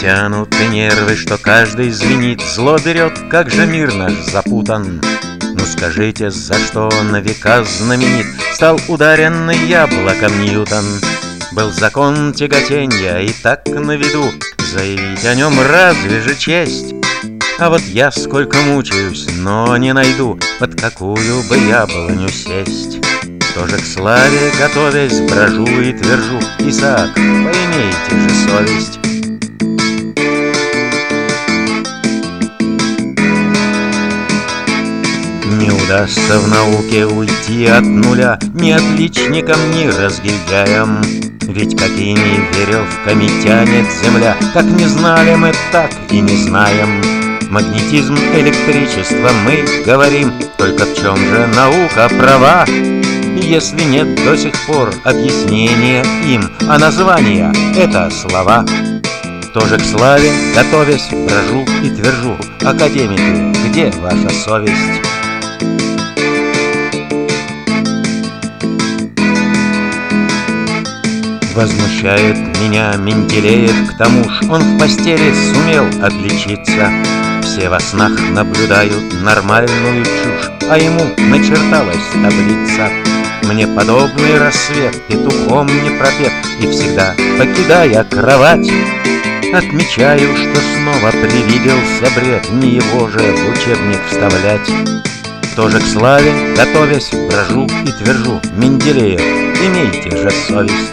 натянуты нервы, что каждый звенит. Зло берет, как же мир наш запутан. Ну скажите, за что на века знаменит стал ударенный яблоком Ньютон? Был закон тяготенья, и так на виду заявить о нем разве же честь? А вот я сколько мучаюсь, но не найду, под какую бы яблоню сесть. Тоже к славе готовясь, брожу и твержу: Исаак, поимейте же совесть. Не удастся в науке уйти от нуля ни отличникам, ни разгильдяям. Ведь какими веревками тянет земля, как не знали мы, так и не знаем. Магнетизм, электричество, мы говорим, только в чем же наука права? Если нет до сих пор объяснения им, а названия — это слова. Тоже к славе, готовясь, брожу и твержу: академики, где ваша совесть? Возмущает меня Менделеев, к тому ж он в постели сумел отличиться. Все во снах наблюдают нормальную чушь, а ему начерталась таблица. Мне подобный рассвет петухом не пропет, и всегда, покидая кровать, отмечаю, что снова привиделся бред, не его же в учебник вставлять. Тоже к славе, готовясь, брожу и твержу: Менделеев, имейте же совесть.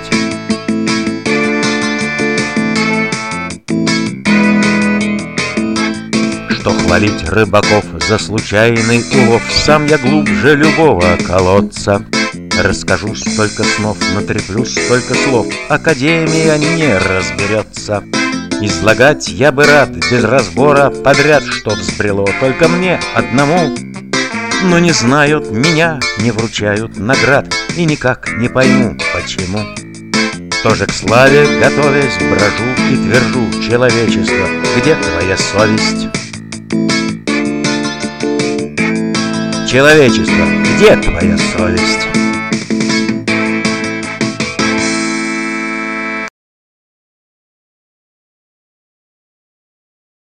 Что хвалить рыбаков за случайный улов, сам я глубже любого колодца. Расскажу столько снов, натреплю столько слов, академия не разберется. Излагать я бы рад без разбора подряд, что взбрело только мне одному. Но не знают меня, не вручают наград, и никак не пойму, почему. Тоже к славе, готовясь, брожу и твержу: человечество, где твоя совесть? Человечество, где твоя совесть?